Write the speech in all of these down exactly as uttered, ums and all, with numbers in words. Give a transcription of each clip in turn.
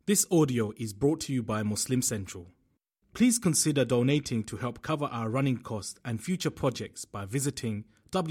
This audio is brought to you by Muslim Central. Please consider donating to help cover our running costs and future projects by visiting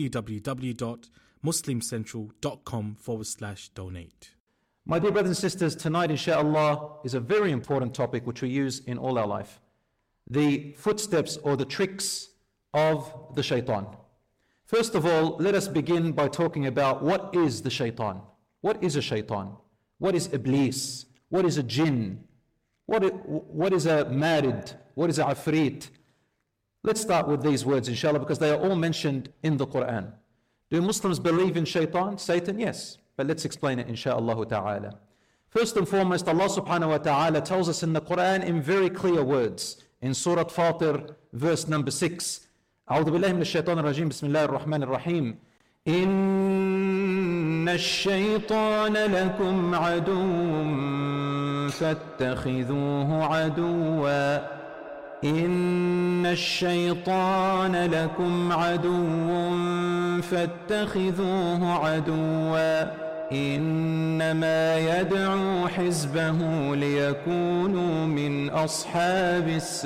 www.muslimcentral.com forward slash donate. My dear brothers and sisters, tonight inshallah is a very important topic which we use in all our life. The footsteps or the tricks of the shaitan. First of all, let us begin by talking about what is the shaitan. What is a shaitan? What is iblis? What is a jinn? What is, what is a marid? What is a afrit? Let's start with these words inshallah because they are all mentioned in the Quran. Do Muslims believe in shaitan, Satan? Yes. But let's explain it inshaAllah ta'ala. First and foremost, Allah subhanahu wa ta'ala tells us in the Quran in very clear words. In Surah Fatir, verse number six. أعوذ بالله من الشيطان الرجيم بسم الله الرحمن الرحيم إن الشيطان لكم عدو فاتخذوه عدوا إن الشيطان لكم عدو فاتخذوه عدوا إنما يدعو حزبه ليكونوا من أصحاب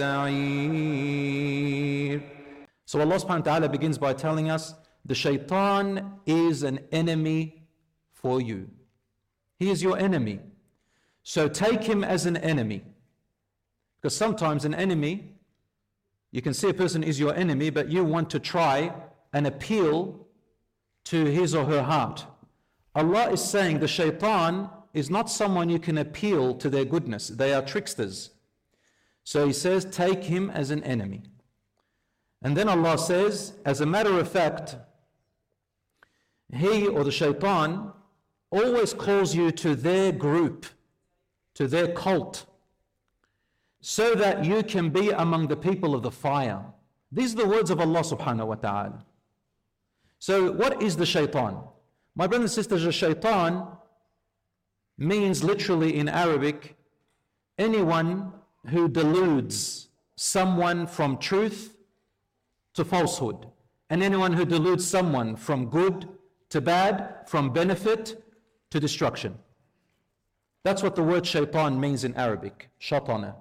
السعير. So Allah subhanahu wa ta'ala begins by telling us the shaitan is an enemy for you. He is your enemy. So take him as an enemy. Because sometimes an enemy, you can see a person is your enemy, but you want to try and appeal to his or her heart. Allah is saying the shaitan is not someone you can appeal to their goodness. They are tricksters. So He says, take him as an enemy. And then Allah says, as a matter of fact, he or the shaitan always calls you to their group, to their cult, so that you can be among the people of the fire. These are the words of Allah subhanahu wa ta'ala. So what is the shaitan? My brothers and sisters, the shaitan means literally in Arabic, anyone who deludes someone from truth to falsehood, and anyone who deludes someone from good to bad, from benefit to destruction. That's what the word shaitan means in Arabic, shaitana.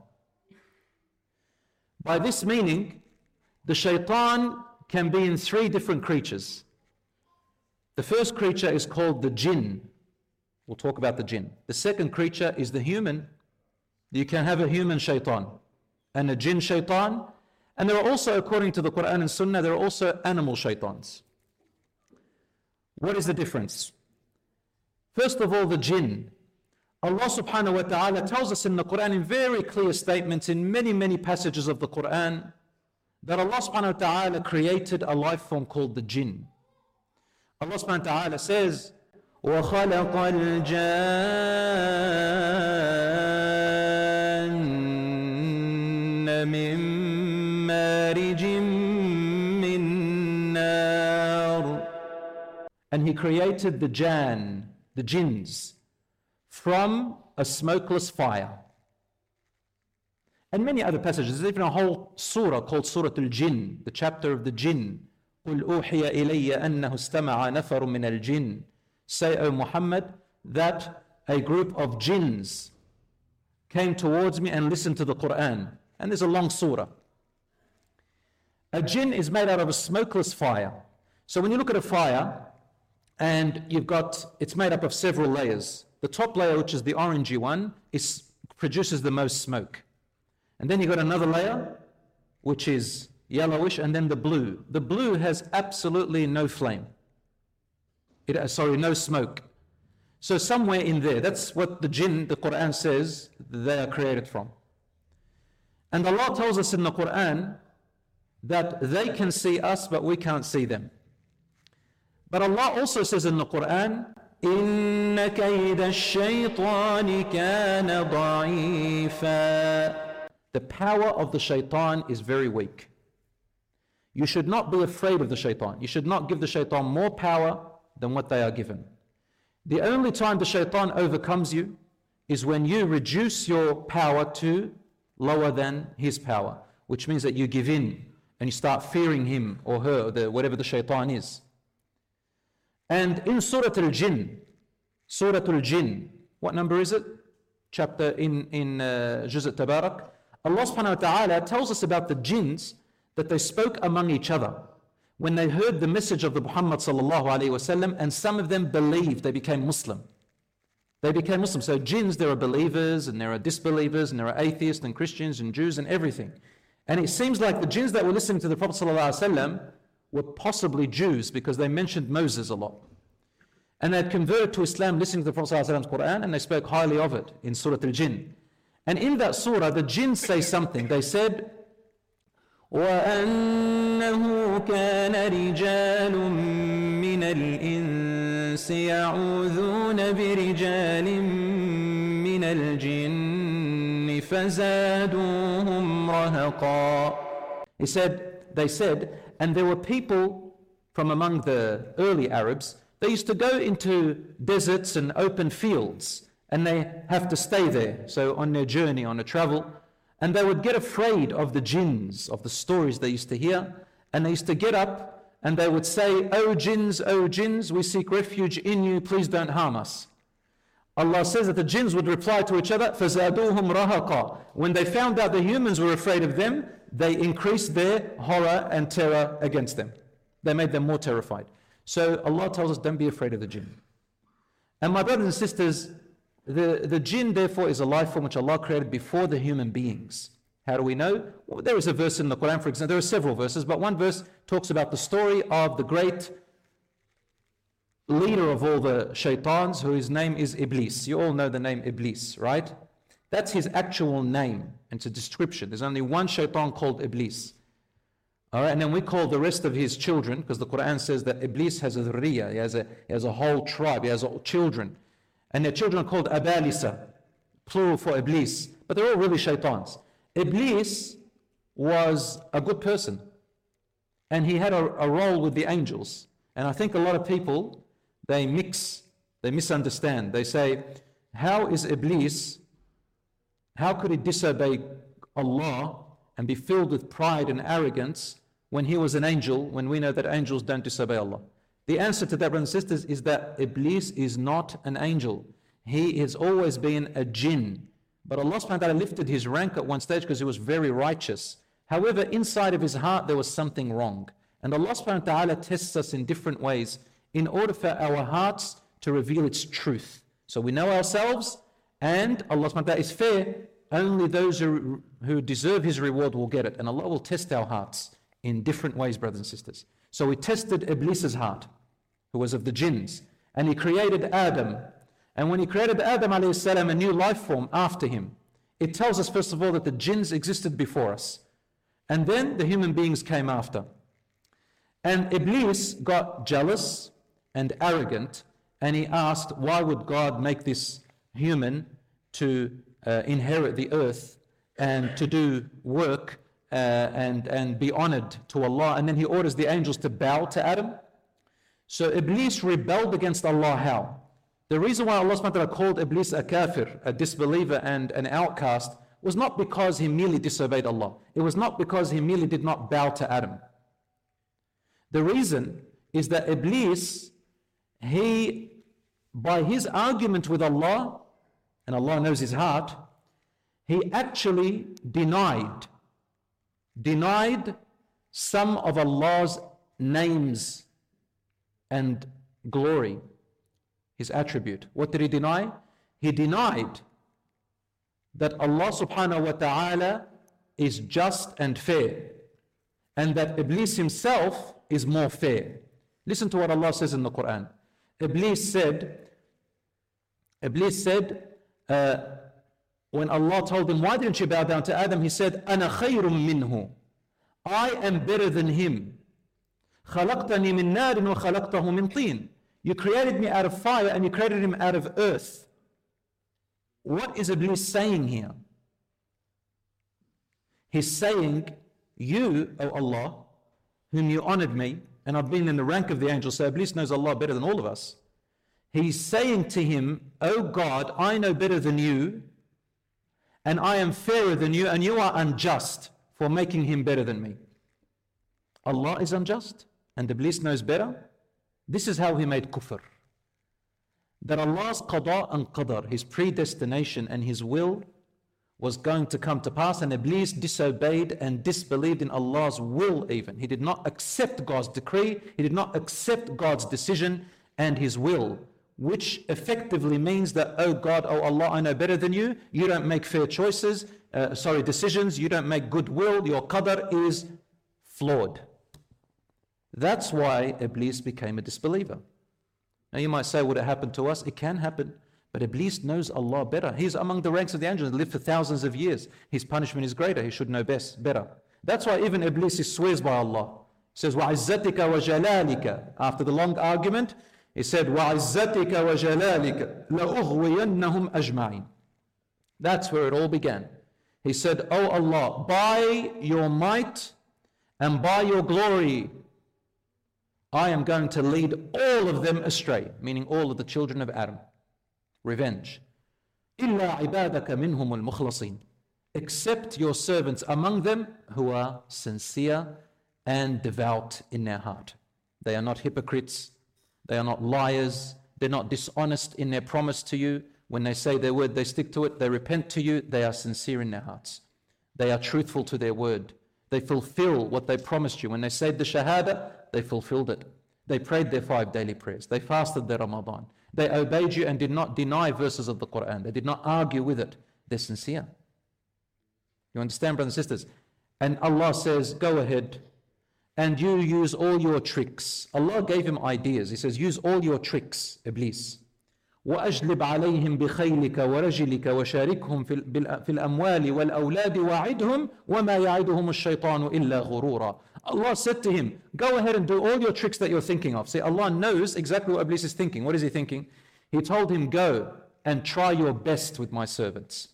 By this meaning, the shaitan can be in three different creatures. The first creature is called the jinn. We'll talk about the jinn. The second creature is the human. You can have a human shaitan and a jinn shaitan. And there are also, according to the Quran and Sunnah, there are also animal shaitans. What is the difference? First of all, the jinn. Allah subhanahu wa ta'ala tells us in the Quran in very clear statements in many, many passages of the Quran that Allah subhanahu wa ta'ala created a life form called the jinn. Allah subhanahu wa ta'ala says, وَخَلَقَ الْجَانَّ مِن مَارِجٍ مِّن نَارٍ. And He created the jan, the jinns, from a smokeless fire. And many other passages. There's even a whole surah called Surah Al-Jinn, the chapter of the jinn. قُلْ أُوحِيَ إِلَيَّ أَنَّهُ اسْتَمَعَ نَفَرٌ مِّنَ الْجِنِّ. Say, O Muhammad, that a group of jinns came towards me and listened to the Quran. And there's a long surah. A jinn is made out of a smokeless fire. So when you look at a fire, and you've got, it's made up of several layers. The top layer, which is the orangey one, is, produces the most smoke. And then you've got another layer, which is yellowish, and then the blue. The blue has absolutely no flame. It, uh, sorry, no smoke. So somewhere in there, that's what the jinn, the Quran says, they are created from. And Allah tells us in the Quran that they can see us, but we can't see them. But Allah also says in the Quran, إِنَّ كَيْدَ الشَّيْطَانِ كَانَ ضَعِيفًا. The power of the shaitan is very weak. You should not be afraid of the shaitan. You should not give the shaitan more power than what they are given. The only time the shaitan overcomes you is when you reduce your power to lower than his power, which means that you give in and you start fearing him or her, or the, whatever the shaitan is. And in Surah Al-Jinn, Surah Al-Jinn, what number is it? chapter in, in uh, Juz' al-Tabarak, Allah subhanahu wa ta'ala tells us about the jinns that they spoke among each other when they heard the message of the Muhammad sallallahu alayhi wa sallam, and some of them believed, they became Muslim. They became Muslim. So jinns, there are believers and there are disbelievers and there are atheists and Christians and Jews and everything. And it seems like the jinns that were listening to the Prophet sallallahu alayhi wa sallam were possibly Jews because they mentioned Moses a lot. And they had converted to Islam listening to the Prophet sallallahu alayhi wa sallam's Quran, and they spoke highly of it in Surah Al-Jinn. And in that surah, the jinns say something. They said, وَأَنَّهُ كَانَ رِجَالٌ مِّنَ الْإِنسِ يَعُوذُونَ بِرِجَالٍ مِّنَ الْجِنِّ فَزَادُوهُمْ رَهَقًا. He said, they said, and there were people from among the early Arabs, they used to go into deserts and open fields, and they have to stay there. So on their journey, on a travel, and they would get afraid of the jinns, of the stories they used to hear, and they used to get up and they would say, "O jinns, O jinns, we seek refuge in you, please don't harm us." Allah says that the jinns would reply to each other, فَزَادُوهُمْ رَهَقًا. When they found out the humans were afraid of them, they increased their horror and terror against them. They made them more terrified. So Allah tells us, don't be afraid of the jinn. And my brothers and sisters, The, the jinn, therefore, is a life form which Allah created before the human beings. How do we know? Well, there is a verse in the Quran, for example. There are several verses, but one verse talks about the story of the great leader of all the shaitans, whose name is Iblis. You all know the name Iblis, right? That's his actual name. It's a description. There's only one shaitan called Iblis. All right, and then we call the rest of his children, because the Quran says that Iblis has a dhurriya, he has a, he has a whole tribe, he has children. And their children are called Abalisa, plural for Iblis. But they're all really shaitans. Iblis was a good person. And he had a, a role with the angels. And I think a lot of people, they mix, they misunderstand. They say, how is Iblis, how could he disobey Allah and be filled with pride and arrogance when he was an angel, when we know that angels don't disobey Allah? The answer to that, brothers and sisters, is that Iblis is not an angel. He has always been a jinn. But Allah subhanahu wa ta'ala lifted his rank at one stage because he was very righteous. However, inside of his heart there was something wrong. And Allah subhanahu wa ta'ala tests us in different ways in order for our hearts to reveal its truth. So we know ourselves, and Allah subhanahu wa ta'ala is fair. Only those who, who deserve his reward will get it. And Allah will test our hearts in different ways, brothers and sisters. So he tested Iblis's heart, who was of the jinns, and he created Adam. And when he created Adam alayhi salam, a new life form after him, it tells us first of all that the jinns existed before us, and then the human beings came after. And Iblis got jealous and arrogant, and he asked, why would God make this human to uh, inherit the earth and to do work Uh, and, and be honored to Allah? And then he orders the angels to bow to Adam. So Iblis rebelled against Allah. How? The reason why Allah subhanahu wa ta'ala called Iblis a kafir, a disbeliever and an outcast, was not because he merely disobeyed Allah. It was not because he merely did not bow to Adam. The reason is that Iblis, he, by his argument with Allah, and Allah knows his heart, he actually denied denied some of Allah's names and glory, his attribute. What did he deny? He denied that Allah subhanahu wa ta'ala is just and fair, and that Iblis himself is more fair. Listen to what Allah says in the Quran. Iblis said, Iblis said, uh, when Allah told him, why didn't you bow down to Adam? He said, أَنَا خَيْرٌ مِّنْهُ. I am better than him. خَلَقْتَنِي مِن نَارٍ وَخَلَقْتَهُ مِن طِينٍ. You created me out of fire and you created him out of earth. What is Iblis saying here? He's saying, you, O Allah, whom you honored me, and I've been in the rank of the angels, so Iblis knows Allah better than all of us. He's saying to him, O God, I know better than you, and I am fairer than you, and you are unjust for making him better than me. Allah is unjust, and Iblis knows better. This is how he made kufr. that Allah's qada and qadar, His predestination and His will, was going to come to pass, and Iblis disobeyed and disbelieved in Allah's will even. He did not accept God's decree, he did not accept God's decision and His will, which effectively means that, oh God, oh Allah, I know better than you, you don't make fair choices, uh, sorry, decisions, you don't make good will, your qadar is flawed. That's why Iblis became a disbeliever. Now you might say, would it happen to us? It can happen. But Iblis knows Allah better. He's among the ranks of the angels, lived for thousands of years. His punishment is greater. He should know best, better. That's why even Iblis swears by Allah. He says, وَعِزَّتِكَ وَجَلَالِكَ. After the long argument, he said, وَعِزَّتِكَ وَجَلَالِكَ لَأُغْوِيَنَّهُمْ أَجْمَعِينَ. That's where it all began. He said, oh Allah, by your might and by your glory, I am going to lead all of them astray, meaning all of the children of Adam. Revenge. إِلَّا عِبَادَكَ مِنْهُمُ الْمُخْلَصِينَ. Except your servants among them who are sincere and devout in their heart. They are not hypocrites. They are not liars. They're not dishonest in their promise to you. When they say their word, they stick to it. They repent to you. They are sincere in their hearts. They are truthful to their word. They fulfill what they promised you. When they said the Shahada, they fulfilled it. They prayed their five daily prayers. They fasted their Ramadan. They obeyed you and did not deny verses of the Quran. They did not argue with it. They're sincere. You understand, brothers and sisters? And Allah says, go ahead and you use all your tricks. Allah gave him ideas. He says, use all your tricks, Iblis. وَأَجْلِبْ عَلَيْهِمْ بِخَيْلِكَ وَرَجِلِكَ وَشَارِكْهُمْ فِي الْأَمْوَالِ وَالْأَوْلَادِ وَعِدْهُمْ وَمَا يَعِدُهُمُ الشَّيْطَانُ إِلَّا غُرُورًا. Allah said to him, go ahead and do all your tricks that you're thinking of. See, Allah knows exactly what Iblis is thinking. What is he thinking? He told him, go and try your best with my servants.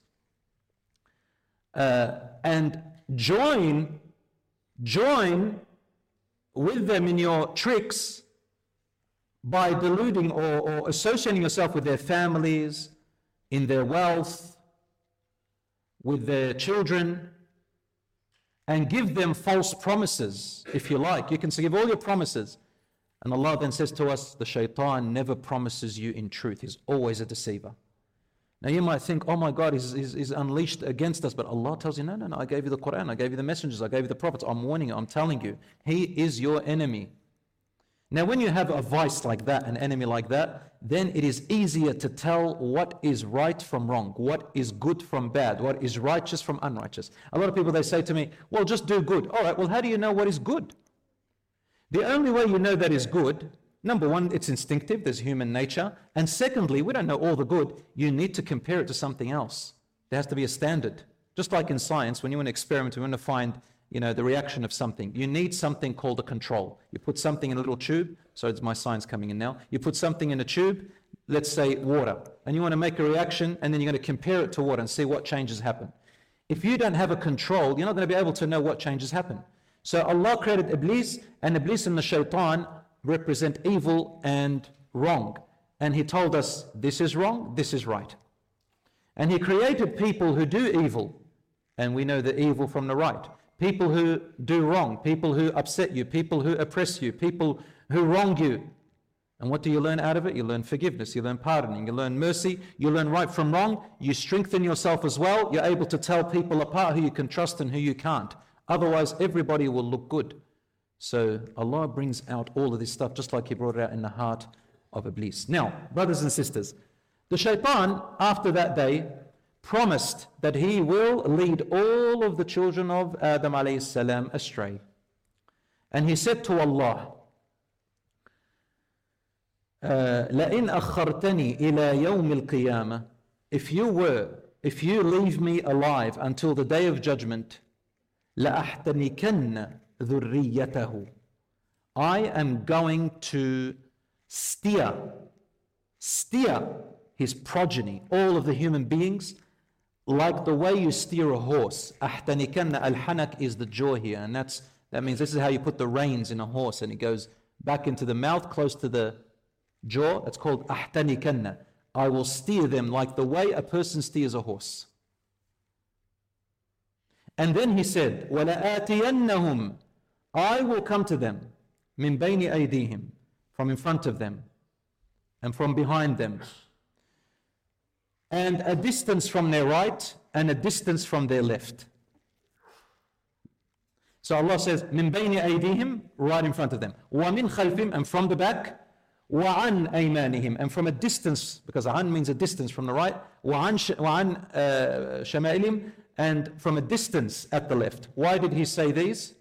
Uh, and join, join with them in your tricks by deluding or, or associating yourself with their families, in their wealth, with their children, and give them false promises, if you like. You can give all your promises. And Allah then says to us, the shaitan never promises you in truth. He's always a deceiver. Now you might think, oh my God, he's, he's, he's unleashed against us. But Allah tells you, no, no, no, I gave you the Quran, I gave you the messengers, I gave you the prophets. I'm warning you, I'm telling you. He is your enemy. Now when you have a vice like that, an enemy like that, then it is easier to tell what is right from wrong, what is good from bad, what is righteous from unrighteous. A lot of people, they say to me, well, just do good. All right, well, how do you know what is good? The only way you know that is good, number one, it's instinctive, there's human nature. And secondly, we don't know all the good. You need to compare it to something else. There has to be a standard. Just like in science, when you want to experiment, you want to find you know, the reaction of something. You need something called a control. You put something in a little tube, so it's my science coming in now. You put something in a tube, let's say water, and you want to make a reaction, and then you're going to compare it to water and see what changes happen. If you don't have a control, you're not going to be able to know what changes happen. So Allah created Iblis, and Iblis and the shaitan represent evil and wrong. And He told us, this is wrong, this is right. And He created people who do evil, and we know the evil from the right. People who do wrong, people who upset you, people who oppress you, people who wrong you. And what do you learn out of it? You learn forgiveness, you learn pardoning, you learn mercy, you learn right from wrong, you strengthen yourself as well. You're able to tell people apart who you can trust and who you can't. Otherwise, everybody will look good. So Allah brings out all of this stuff just like He brought it out in the heart of Iblis. Now, brothers and sisters, the shaitan, after that day, promised that he will lead all of the children of Adam alayhi salam astray. And he said to Allah, لَإِنْ أَخَّرْتَنِي إِلَى يَوْمِ الْقِيَامَةِ. If you were, if you leave me alive until the day of judgment, لَأَحْتَنِكَنَّ ذُرِّيَّتَهُ. I am going to steer, steer his progeny, all of the human beings, like the way you steer a horse. أَحْتَنِكَنَّ al-hanak is the jaw here, and that's that means this is how you put the reins in a horse, and it goes back into the mouth, close to the jaw. That's called أَحْتَنِكَنَّ. I will steer them like the way a person steers a horse. And then he said, وَلَآتِيَنَّهُمْ. I will come to them, مِنْ بَيْنِ أَيْدِيهِمْ, from in front of them, and from behind them, and a distance from their right and a distance from their left. So Allah says, مِن بَيْنِ أَيْدِيهِمْ, right in front of them. وَمِن خَلْفِهِمْ, and from the back. وَعَنْ أَيْمَانِهِمْ, and from a distance, because عَن means a distance from the right. وَعَنْ شَمَائِلِهِمْ, and from a distance at the left. Why did he say these?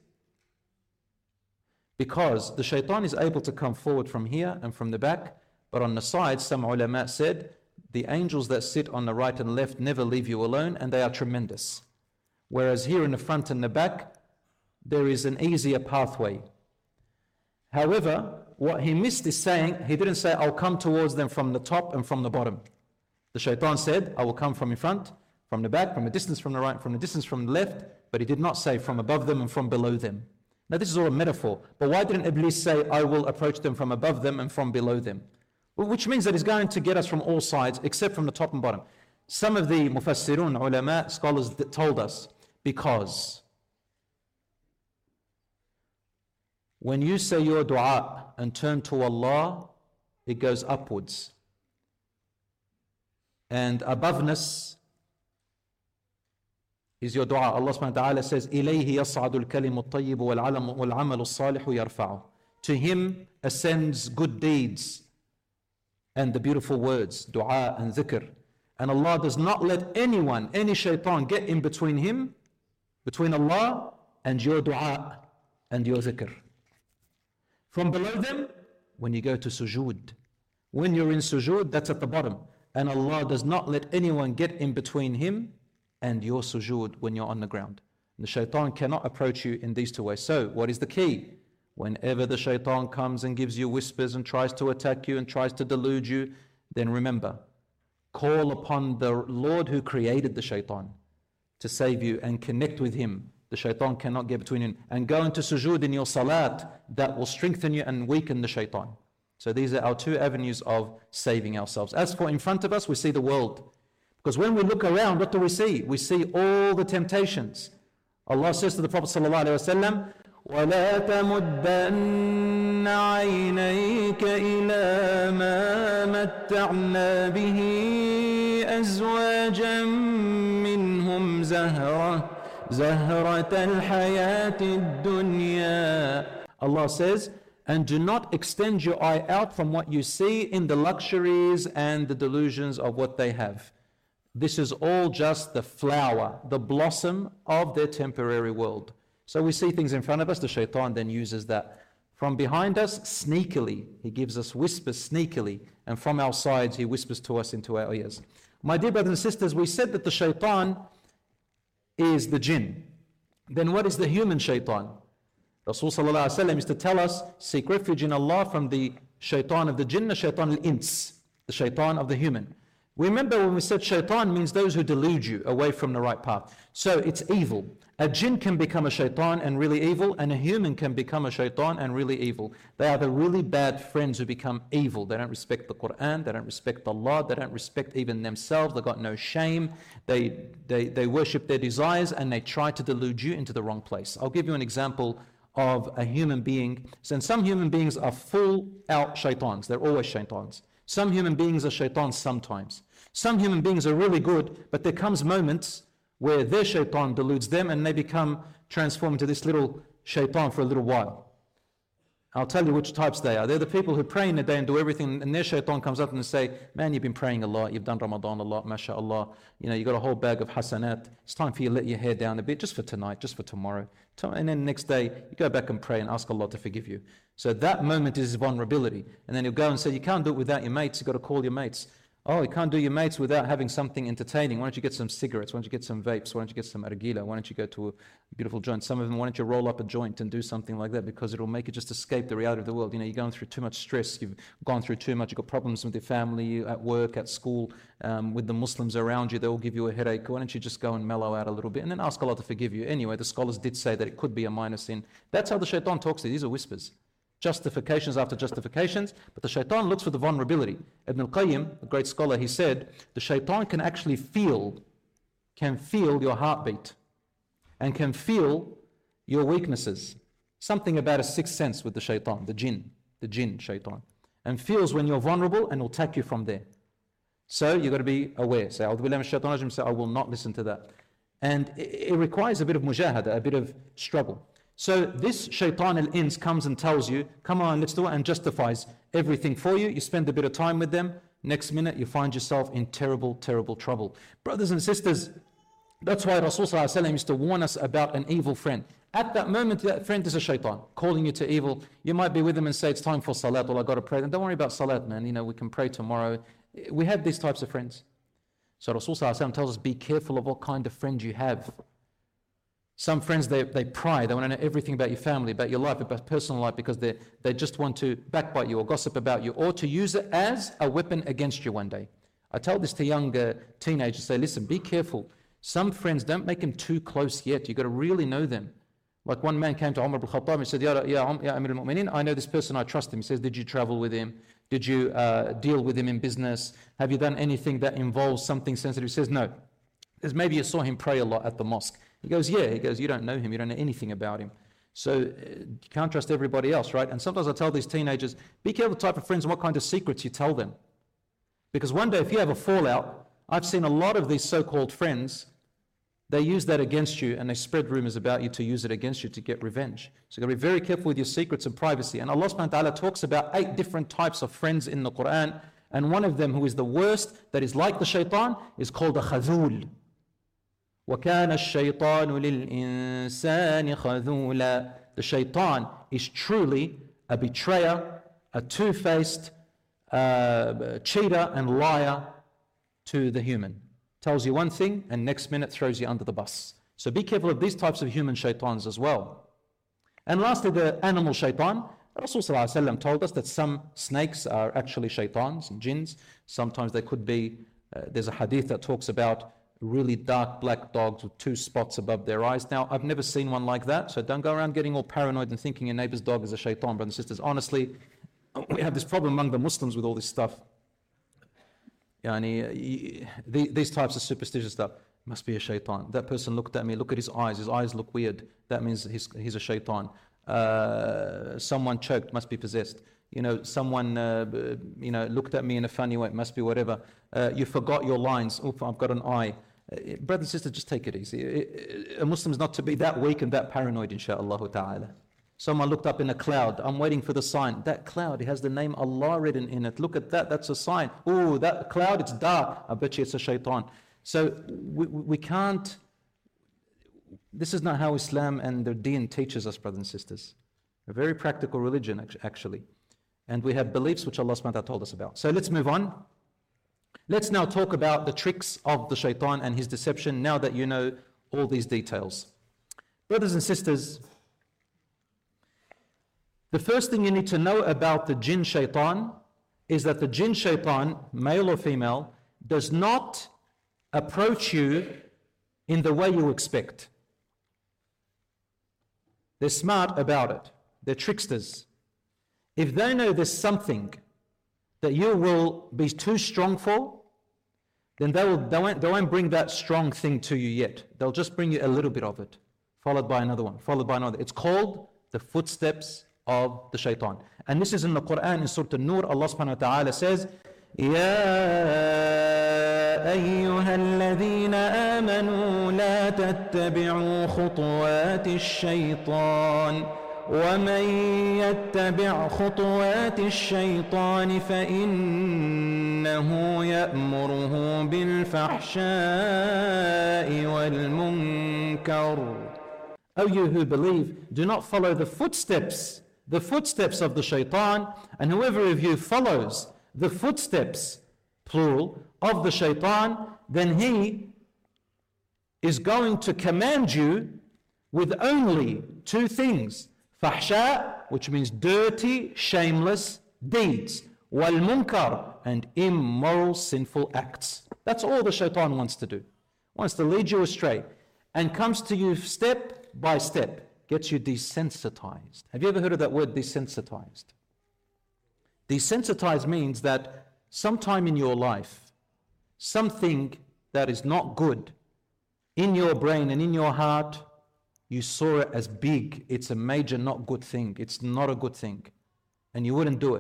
Because the shaitan is able to come forward from here and from the back, but on the sides, some ulama said, the angels that sit on the right and left never leave you alone, and they are tremendous. Whereas here in the front and the back, there is an easier pathway. However, what he missed is saying, he didn't say, I'll come towards them from the top and from the bottom. The shaitan said, I will come from in front, from the back, from a distance from the right, from a distance from the left, but he did not say from above them and from below them. Now this is all a metaphor, but why didn't Iblis say, I will approach them from above them and from below them? Well, which means that he's going to get us from all sides, except from the top and bottom. Some of the mufassirun, ulama, scholars that told us, because when you say your dua and turn to Allah, it goes upwards. And aboveness is your dua. Allah subhanahu wa ta'ala says, إِلَيْهِ يَصْعَدُ الْكَلِمُ الطَّيِّبُ وَالْعَمَلُ الصَّالِحُ يَرْفَعُ. To him ascends good deeds and the beautiful words, dua and dhikr. And Allah does not let anyone, any shaitan get in between him, between Allah and your dua and your dhikr. From below them, when you go to sujood. When you're in sujood, that's at the bottom. And Allah does not let anyone get in between him and your sujood when you're on the ground. And the shaitan cannot approach you in these two ways. So, what is the key? Whenever the shaitan comes and gives you whispers and tries to attack you and tries to delude you, then remember, call upon the Lord who created the shaitan to save you and connect with him. The shaitan cannot get between you. And go into sujood in your salat. That will strengthen you and weaken the shaitan. So these are our two avenues of saving ourselves. As for in front of us, we see the world. Because when we look around, what do we see? We see all the temptations. Allah says to the Prophet ﷺ, وَلَا تَمُدَّنَّ عَيْنَيْكَ إِلَى مَا مَتَّعْنَا بِهِ أَزْوَاجًا مِّنْهُمْ زَهْرَةً زَهْرَةَ الْحَيَاةِ الدُّنْيَا. Allah says, and do not extend your eye out from what you see in the luxuries and the delusions of what they have. This is all just the flower, the blossom of their temporary world. So we see things in front of us, the shaitan then uses that. From behind us, sneakily, he gives us whispers sneakily, and from our sides, he whispers to us into our ears. My dear brothers and sisters, we said that the shaitan is the jinn. Then what is the human shaitan? Rasul sallallahu alaihi wasallam is to tell us, seek refuge in Allah from the shaitan of the jinn, the shaitan al-ins, the shaitan of the human. Remember when we said shaitan means those who delude you away from the right path. So it's evil. A jinn can become a shaitan and really evil, and a human can become a shaitan and really evil. They are the really bad friends who become evil. They don't respect the Quran, they don't respect Allah, they don't respect even themselves, they've got no shame, they, they, they worship their desires, and they try to delude you into the wrong place. I'll give you an example of a human being. So some human beings are full out shaitans, they're always shaitans. Some human beings are shaitans sometimes. Some human beings are really good, but there comes moments where their shaitan deludes them and they become transformed into this little shaitan for a little while. I'll tell you which types they are. They're the people who pray in a day and do everything, and their shaitan comes up and say, man, you've been praying a lot, you've done Ramadan a lot, mashallah, you know, you got a whole bag of hasanat, it's time for you to let your hair down a bit, just for tonight, just for tomorrow. And then the next day, you go back and pray and ask Allah to forgive you. So that moment is vulnerability. And then he'll go and say, you can't do it without your mates, you've got to call your mates. Oh, you can't do your mates without having something entertaining. Why don't you get some cigarettes? Why don't you get some vapes? Why don't you get some argila? Why don't you go to a beautiful joint? Some of them, why don't you roll up a joint and do something like that, because it'll make you just escape the reality of the world. You know, you're going through too much stress. You've gone through too much. You've got problems with your family, at work, at school, um, with the Muslims around you. They'll give you a headache. Why don't you just go and mellow out a little bit and then ask Allah to forgive you? Anyway, the scholars did say that it could be a minor sin. That's how the shaitan talks to you. These are whispers. Justifications after justifications, but the shaitan looks for the vulnerability. Ibn al-Qayyim, a great scholar, he said, the shaitan can actually feel, can feel your heartbeat and can feel your weaknesses. Something about a sixth sense with the shaitan, the jinn, the jinn shaitan. and feels when you're vulnerable and will attack you from there. So you've got to be aware. Say, A'udhu billahi minash shaitanir rajim, say, I will not listen to that. And it, it requires a bit of mujahada, a bit of struggle. So this shaitan al-ins comes and tells you, come on, let's do it, and justifies everything for you. You spend a bit of time with them. Next minute, you find yourself in terrible, terrible trouble. Brothers and sisters, that's why Rasul sallallahu alaihi wasallam used to warn us about an evil friend. At that moment, that friend is a shaitan, calling you to evil. You might be with him and say, it's time for salat, well, I got to pray. And don't worry about salat, man. You know, we can pray tomorrow. We have these types of friends. So Rasul sallallahu alaihi wasallam tells us, be careful of what kind of friend you have. Some friends, they, they pry, they want to know everything about your family, about your life, about personal life, because they, they just want to backbite you or gossip about you, or to use it as a weapon against you one day. I tell this to young uh, teenagers, say, listen, be careful. Some friends, don't make them too close yet. You've got to really know them. Like one man came to Umar ibn Khattab and said, Ya, ya, ya Amir al-Mu'mineen, I know this person, I trust him. He says, did you travel with him? Did you uh, deal with him in business? Have you done anything that involves something sensitive? He says, no. Because maybe you saw him pray a lot at the mosque. He goes, yeah. He goes, you don't know him. You don't know anything about him. So uh, you can't trust everybody else, right? And sometimes I tell these teenagers, be careful the type of friends and what kind of secrets you tell them. Because one day if you have a fallout, I've seen a lot of these so-called friends, they use that against you and they spread rumors about you to use it against you to get revenge. So you've got to be very careful with your secrets and privacy. And Allah subhanahu wa ta'ala talks about eight different types of friends in the Quran. And one of them, who is the worst, that is like the shaitan, is called a khadhul. وَكَانَ الشَّيْطَانُ لِلْإِنسَانِ خَذُولًا. The shaitan is truly a betrayer, a two-faced uh, cheater and liar to the human. Tells you one thing and next minute throws you under the bus. So be careful of these types of human shaitans as well. And lastly, the animal shaitan. Rasul sallallahu alaihi wasallam told us that some snakes are actually shaitans and jinns. Sometimes they could be, uh, there's a hadith that talks about really dark black dogs with two spots above their eyes. Now, I've never seen one like that, so don't go around getting all paranoid and thinking your neighbor's dog is a shaitan, brothers and sisters. Honestly, we have this problem among the Muslims with all this stuff. Yani, these types of superstitious stuff. Must be a shaitan. That person looked at me, look at his eyes, his eyes look weird. That means he's, he's a shaitan. Uh, someone choked, must be possessed. You know, someone, uh, you know, looked at me in a funny way, must be whatever. Uh, you forgot your lines. Oop, I've got an eye. Uh, brother and sister, just take it easy. A Muslim is not to be that weak and that paranoid, insha'Allah ta'ala. Someone looked up in a cloud. I'm waiting for the sign. That cloud, it has the name Allah written in it. Look at that, that's a sign. Oh, that cloud, it's dark. I bet you it's a shaitan. So we, we can't, this is not how Islam and the deen teaches us, brothers and sisters. A very practical religion, actually. And we have beliefs which Allah subhanahu wa ta'ala told us about. So let's move on. Let's now talk about the tricks of the shaitan and his deception, now that you know all these details. Brothers and sisters, the first thing you need to know about the jinn shaitan is that the jinn shaitan, male or female, does not approach you in the way you expect. They're smart about it. They're tricksters. If they know there's something that you will be too strong for, then they, will, they, won't, they won't bring that strong thing to you yet. They'll just bring you a little bit of it, followed by another one, followed by another. It's called the footsteps of the shaitan. And this is in the Quran, in Surah An-Nur. Allah subhanahu wa ta'ala says, يَا أَيُّهَا الَّذِينَ آمَنُوا لَا تَتَّبِعُوا خُطُوَاتِ الشَّيْطَانِ وَمَنْ يَتَّبِعْ خُطُوَاتِ الشَّيْطَانِ فَإِنَّهُ يَأْمُرُهُ بِالْفَحْشَاءِ وَالْمُنْكَرِ. O you who believe, do not follow the footsteps, the footsteps of the shaitan, and whoever of you follows the footsteps, plural, of the shaitan, then he is going to command you with only two things. Fahsha, which means dirty, shameless deeds. Wal munkar, and immoral, sinful acts. That's all the shaitan wants to do. Wants to lead you astray and comes to you step by step, gets you desensitized. Have you ever heard of that word, desensitized? Desensitized means that sometime in your life, something that is not good in your brain and in your heart, you saw it as big. It's a major not good thing. It's not a good thing. And you wouldn't do it.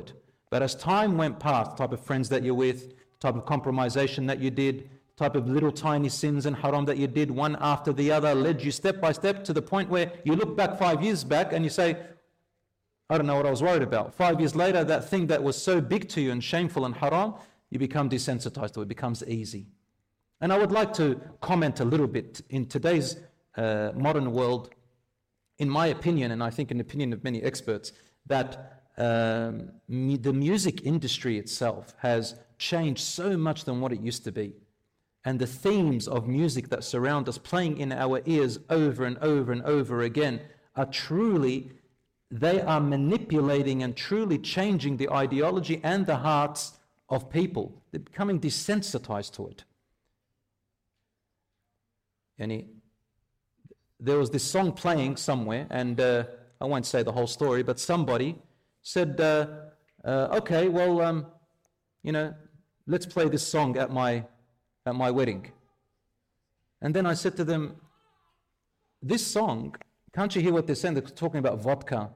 But as time went past, the type of friends that you're with, the type of compromisation that you did, the type of little tiny sins and haram that you did, one after the other, led you step by step to the point where you look back five years back and you say, I don't know what I was worried about. Five years later, that thing that was so big to you and shameful and haram, you become desensitized to it. It becomes easy. And I would like to comment a little bit in today's uh, modern world, in my opinion, and I think in the opinion of many experts, that um, me, the music industry itself has changed so much than what it used to be. And the themes of music that surround us, playing in our ears over and over and over again, are truly, they are manipulating and truly changing the ideology and the hearts of people. They're becoming desensitized to it. And there was this song playing somewhere, and uh, I won't say the whole story, but somebody said, uh, uh, okay, well, um, you know, let's play this song at my, at my wedding. And then I said to them, this song, can't you hear what they're saying? They're talking about vodka.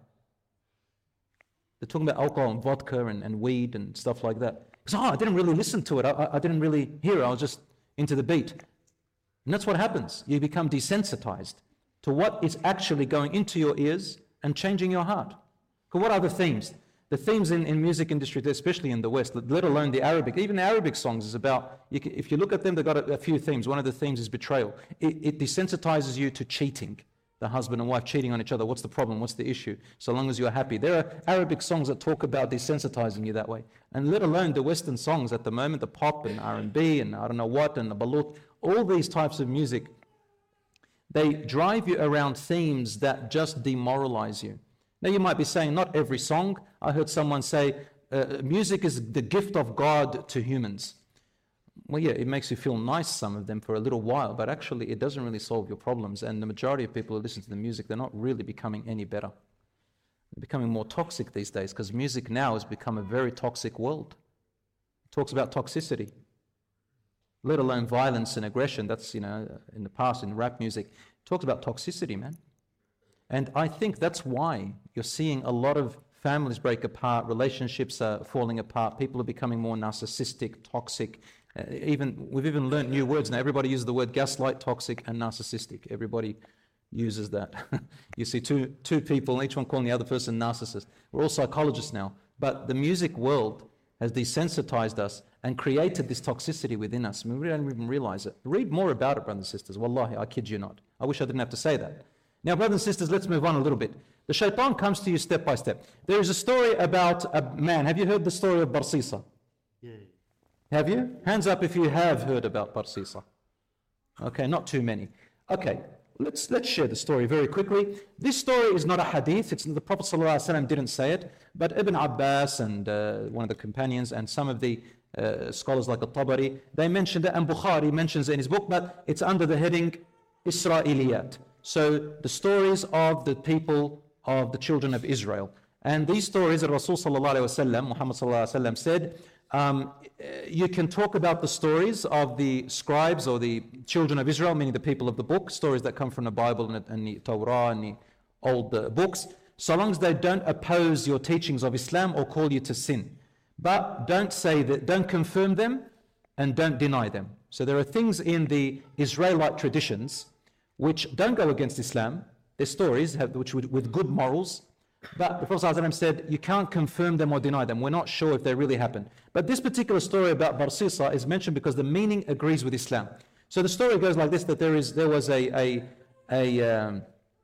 They're talking about alcohol and vodka and, and weed and stuff like that. Because, oh, I didn't really listen to it. I, I didn't really hear it. I was just into the beat. And that's what happens. You become desensitized to what is actually going into your ears and changing your heart. Because what are the themes? The themes in, in music industry, especially in the West, let alone the Arabic, even the Arabic songs is about, you can, if you look at them, they've got a, a few themes. One of the themes is betrayal. It, it desensitizes you to cheating. The husband and wife cheating on each other. What's the problem? What's the issue? So long as you're happy. There are Arabic songs that talk about desensitizing you that way. And let alone the Western songs at the moment, the pop and R and B and I don't know what and the balut, all these types of music, they drive you around themes that just demoralize you. Now you might be saying, not every song. I heard someone say, uh, music is the gift of God to humans. Well, yeah, it makes you feel nice, some of them, for a little while, but actually it doesn't really solve your problems. And the majority of people who listen to the music, they're not really becoming any better. They're becoming more toxic these days, because music now has become a very toxic world. It talks about toxicity, let alone violence and aggression. That's, you know, in the past, in rap music, it talks about toxicity, man. And I think that's why you're seeing a lot of families break apart, relationships are falling apart, people are becoming more narcissistic, toxic. Uh, even we've even learned new words now. Everybody uses the word gaslight, toxic, and narcissistic. Everybody uses that. You see two two people, each one calling the other person narcissist. We're all psychologists now. But the music world has desensitized us and created this toxicity within us. I mean, we don't even realize it. Read more about it, brothers and sisters. Wallahi, I kid you not. I wish I didn't have to say that. Now, brothers and sisters, let's move on a little bit. The shaitan comes to you step by step. There is a story about a man. Have you heard the story of Barsisa? Yeah. Have you? Hands up if you have heard about Barsisa. Okay, not too many. Okay, let's let's share the story very quickly. This story is not a hadith. It's the Prophet ﷺ didn't say it, but Ibn Abbas and uh, one of the companions and some of the uh, scholars like Al-Tabari, they mentioned it, and Bukhari mentions it in his book, but it's under the heading Isra'iliyat. So the stories of the people of the children of Israel. And these stories that Rasul sallallahu alayhi wa sallam, Muhammad sallallahu alayhi wa sallam said, um, you can talk about the stories of the scribes or the children of Israel, meaning the people of the book, stories that come from the Bible and, and the Torah and the old uh, books, so long as they don't oppose your teachings of Islam or call you to sin. But don't say that, don't confirm them and don't deny them. So there are things in the Israelite traditions which don't go against Islam. They're stories have, which with, with good morals. But the Prophet ﷺ said, you can't confirm them or deny them. We're not sure if they really happened. But this particular story about Barsisa is mentioned because the meaning agrees with Islam. So the story goes like this, that there is there was a, a, a um,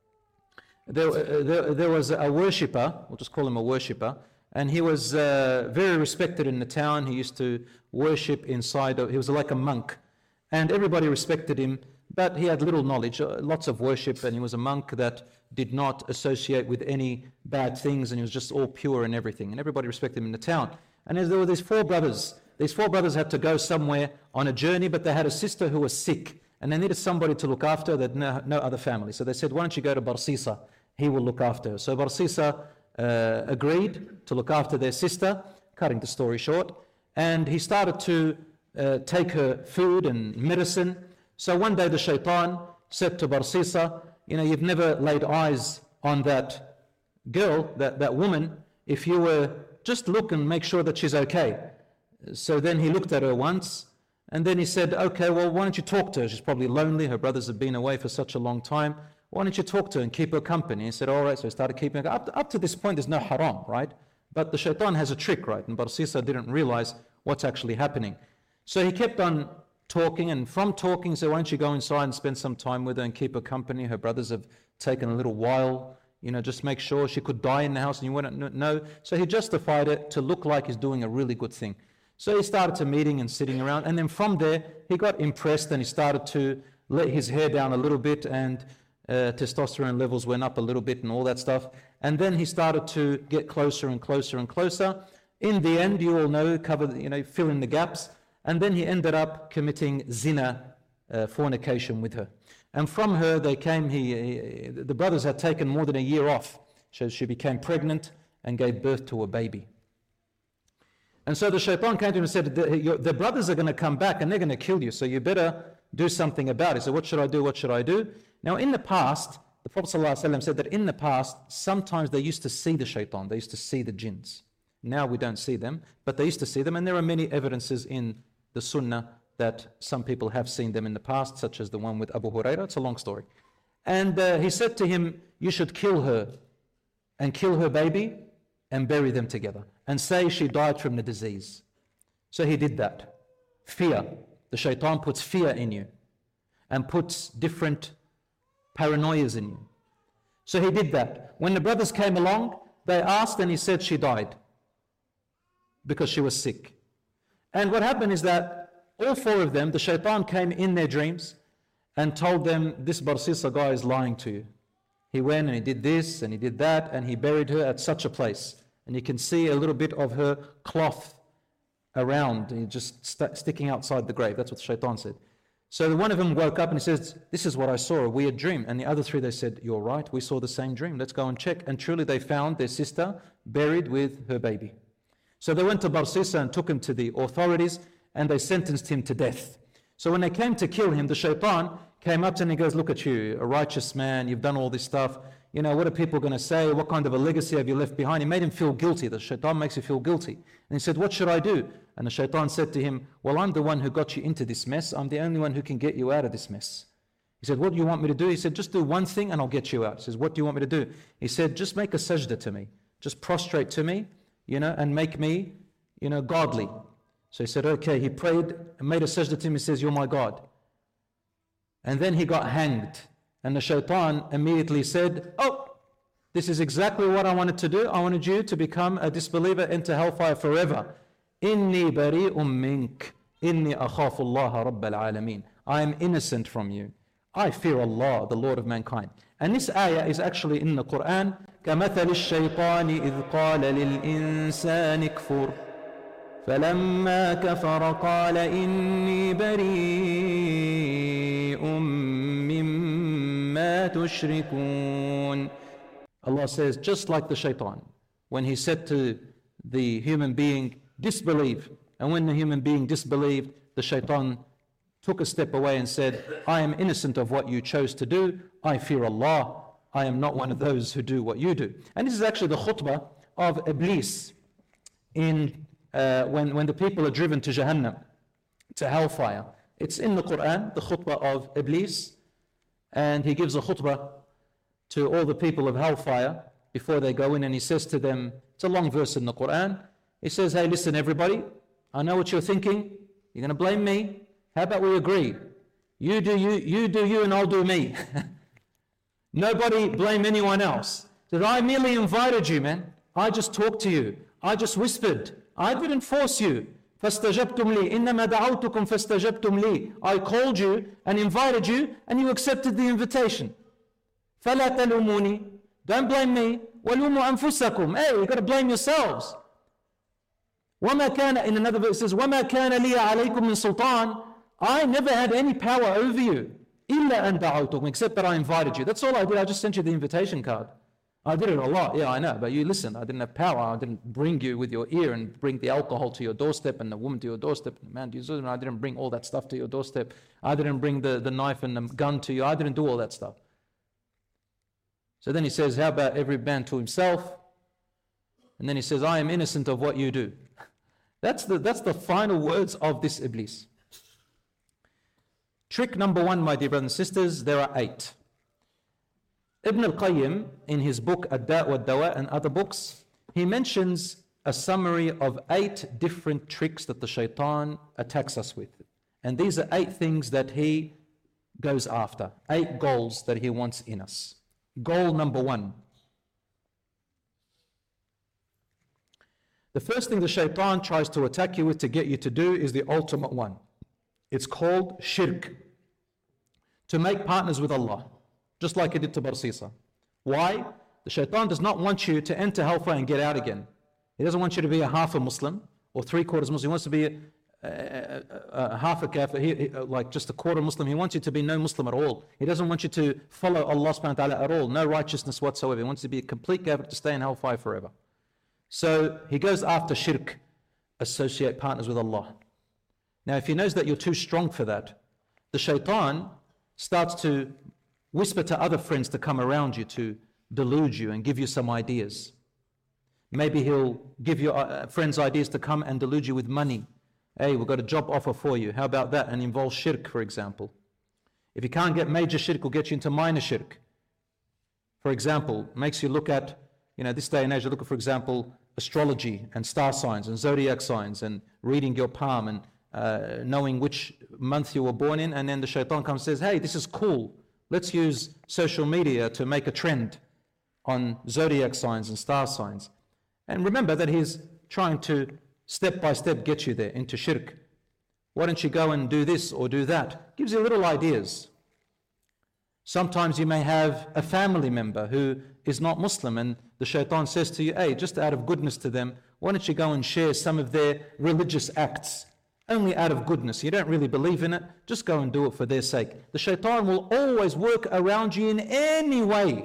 there, uh, there, there was a worshipper, we'll just call him a worshipper, and he was uh, very respected in the town. He used to worship inside, of, he was like a monk, and everybody respected him, but he had little knowledge, uh, lots of worship, and he was a monk that did not associate with any bad things, and he was just all pure and everything, and everybody respected him in the town. And there were these four brothers. These four brothers had to go somewhere on a journey, but they had a sister who was sick, and they needed somebody to look after her. They had no, no other family. So they said, why don't you go to Barsisa? He will look after her. So Barsisa uh, agreed to look after their sister, cutting the story short, and he started to uh, take her food and medicine. So one day the shaitan said to Barsisa, you know, you've never laid eyes on that girl, that, that woman. If you were just look and make sure that she's okay. So then he looked at her once, and then he said, okay, well, why don't you talk to her? She's probably lonely. Her brothers have been away for such a long time. Why don't you talk to her and keep her company? He said, all right. So he started keeping her. Up to, up to this point, there's no haram, right? But the shaitan has a trick, right? And Barsisa didn't realize what's actually happening. So he kept on talking, and from talking, he said, why don't you go inside and spend some time with her and keep her company? Her brothers have taken a little while. You know, just make sure. She could die in the house and you wouldn't know. So he justified it to look like he's doing a really good thing. So he started to meeting and sitting around, and then from there he got impressed and he started to let his hair down a little bit, and uh, testosterone levels went up a little bit and all that stuff. And then he started to get closer and closer and closer. In the end, you all know, cover, you know, fill in the gaps. And then he ended up committing zina, uh, fornication with her. And from her they came. He, he the brothers had taken more than a year off, so she became pregnant and gave birth to a baby. And so the shaitan came to him and said, the, the brothers are going to come back and they're going to kill you, so you better do something about it. So what should I do? What should I do? Now in the past, the Prophet ﷺ said that in the past, sometimes they used to see the shaitan. They used to see the jinns. Now we don't see them, but they used to see them. And there are many evidences in the sunnah that some people have seen them in the past, such as the one with Abu Hurairah. It's a long story. And uh, he said to him, you should kill her and kill her baby and bury them together and say she died from the disease. So he did that. Fear. The shaitan puts fear in you and puts different paranoias in you. So he did that. When the brothers came along, they asked and he said she died because she was sick. And what happened is that all four of them, the shaitan came in their dreams and told them, this Barsisa guy is lying to you. He went and he did this and he did that and he buried her at such a place. And you can see a little bit of her cloth around, just st- sticking outside the grave. That's what the shaitan said. So one of them woke up and he says, this is what I saw, a weird dream. And the other three, they said, you're right, we saw the same dream. Let's go and check. And truly they found their sister buried with her baby. So they went to Barsisa and took him to the authorities and they sentenced him to death. So when they came to kill him, the shaitan came up to him and he goes, look at you, a righteous man, you've done all this stuff. You know, what are people going to say? What kind of a legacy have you left behind? He made him feel guilty. The shaitan makes you feel guilty. And he said, what should I do? And the shaitan said to him, well, I'm the one who got you into this mess. I'm the only one who can get you out of this mess. He said, what do you want me to do? He said, just do one thing and I'll get you out. He says, what do you want me to do? He said, just make a sajda to me. Just prostrate to me, you know, and make me, you know, godly. So he said, okay. He prayed and made a sajda to him. He says, you're my God. And then he got hanged. And the shaitan immediately said, oh, this is exactly what I wanted to do. I wanted you to become a disbeliever, into hellfire forever. Inni bari'um mink. Inni akhafu Allah rabbal alameen. I am innocent from you. I fear Allah, the Lord of mankind. And this ayah is actually in the Quran. كَمَثَلِ الشَّيْطَانِ إِذْ قَالَ لِلْإِنسَانِ كْفُرْ فَلَمَّا كَفَرَ قَالَ إِنِّي بَرِيءٌ مِّمَّا تُشْرِكُونَ. Allah says, just like the shaitan, when he said to the human being, disbelieve, and when the human being disbelieved, the shaitan took a step away and said, I am innocent of what you chose to do. I fear Allah. I am not one of those who do what you do. And this is actually the khutbah of Iblis in uh, when, when the people are driven to Jahannam, to hellfire. It's in the Quran, the khutbah of Iblis, and he gives a khutbah to all the people of hellfire before they go in, and he says to them, it's a long verse in the Quran, he says, hey, listen everybody, I know what you're thinking, you're going to blame me, how about we agree? You do you, you do you, and I'll do me. Nobody blame anyone else. That I merely invited you, man. I just talked to you. I just whispered. I didn't force you. فَاسْتَجَبْتُمْ لِي إِنَّمَا دَعَوْتُكُمْ فَاسْتَجَبْتُمْ لِي. I called you and invited you, and you accepted the invitation. فَلَا تَلُومُونِي. Don't blame me. وَلُومُوا أَنفُسَكُمْ. Hey, you got to blame yourselves. وَمَا كَانَ, in another verse it says, وَمَا كَانَ لِي عَلَيْكُمْ مِنْ سُلْطَانٍ. I never had any power over you. إِلَّا أَنْ دَعَوْتُكُمْ. Except that I invited you. That's all I did. I just sent you the invitation card. I did it a lot, yeah, I know, but you listened. I didn't have power. I didn't bring you with your ear and bring the alcohol to your doorstep and the woman to your doorstep and the man to your doorstep. I didn't bring all that stuff to your doorstep. I didn't bring the, the knife and the gun to you. I didn't do all that stuff. So then he says, how about every man to himself? And then he says, I am innocent of what you do. That's the, that's the final words of this Iblis. Trick number one, my dear brothers and sisters, there are eight. Ibn al-Qayyim, in his book Ad-Da' wa Dawa and other books, he mentions a summary of eight different tricks that the shaitan attacks us with. And these are eight things that he goes after, eight goals that he wants in us. Goal number one. The first thing the shaitan tries to attack you with to get you to do is the ultimate one. It's called shirk. To make partners with Allah, just like he did to Barsisa. Why? The shaitan does not want you to enter hellfire and get out again. He doesn't want you to be a half a Muslim or three quarters Muslim. He wants to be a, a, a, a half a kafir, he, he, like just a quarter Muslim. He wants you to be no Muslim at all. He doesn't want you to follow Allah subhanahu wa ta'ala at all. No righteousness whatsoever. He wants you to be a complete kafir, to stay in hellfire forever. So he goes after shirk, associate partners with Allah. Now if he knows that you're too strong for that, the shaitan starts to whisper to other friends to come around you to delude you and give you some ideas. Maybe he'll give your uh, friends ideas to come and delude you with money. Hey, we've got a job offer for you. How about that? And involves shirk, for example. If you can't get major shirk, will get you into minor shirk. For example, makes you look at, you know, this day and age, look at, for example, astrology and star signs and zodiac signs and reading your palm and uh, knowing which month you were born in. And then the shaitan comes and says, hey, this is cool. Let's use social media to make a trend on zodiac signs and star signs. And remember that he's trying to step by step get you there into shirk. Why don't you go and do this or do that? Gives you little ideas. Sometimes you may have a family member who is not Muslim and the shaitan says to you, hey, just out of goodness to them, why don't you go and share some of their religious acts? Only out of goodness. You don't really believe in it. Just go and do it for their sake. The shaitan will always work around you in any way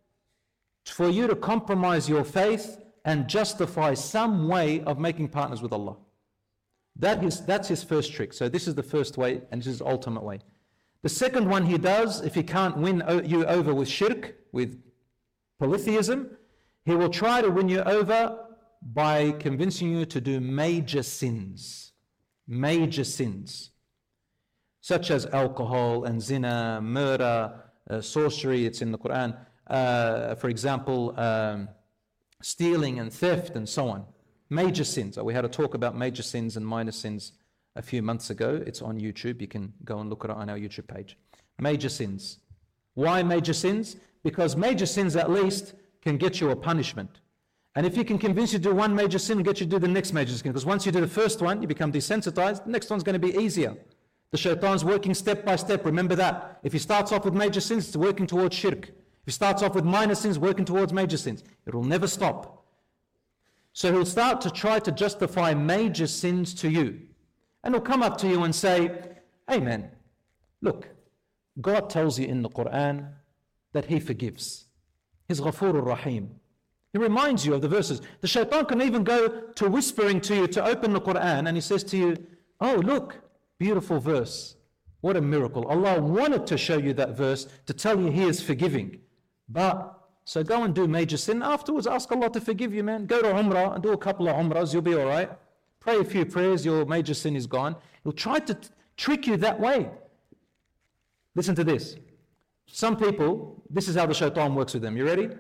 for you to compromise your faith and justify some way of making partners with Allah. That is, that's his first trick. So this is the first way and this is the ultimate way. The second one he does, if he can't win you over with shirk, with polytheism, he will try to win you over by convincing you to do major sins. Major sins. Such as alcohol and zina, murder, uh, sorcery, it's in the Quran. Uh, for example, um, stealing and theft and so on. Major sins. We had a talk about major sins and minor sins a few months ago. It's on YouTube. You can go and look at it on our YouTube page. Major sins. Why major sins? Because major sins at least can get you a punishment. And if he can convince you to do one major sin, get you to do the next major sin. Because once you do the first one, you become desensitized, the next one's going to be easier. The shaitan's working step by step. Remember that. If he starts off with major sins, it's working towards shirk. If he starts off with minor sins, working towards major sins. It will never stop. So he'll start to try to justify major sins to you. And he'll come up to you and say, hey man, look, God tells you in the Quran that he forgives. He's Ghafurur Rahim. He reminds you of the verses. The shaitan can even go to whispering to you to open the Quran and he says to you, oh look, beautiful verse. What a miracle. Allah wanted to show you that verse to tell you he is forgiving. But, so go and do major sin. Afterwards, ask Allah to forgive you, man. Go to Umrah and do a couple of Umrahs, you'll be all right. Pray a few prayers, your major sin is gone. He'll try to t- trick you that way. Listen to this. Some people, this is how the shaitan works with them. You ready?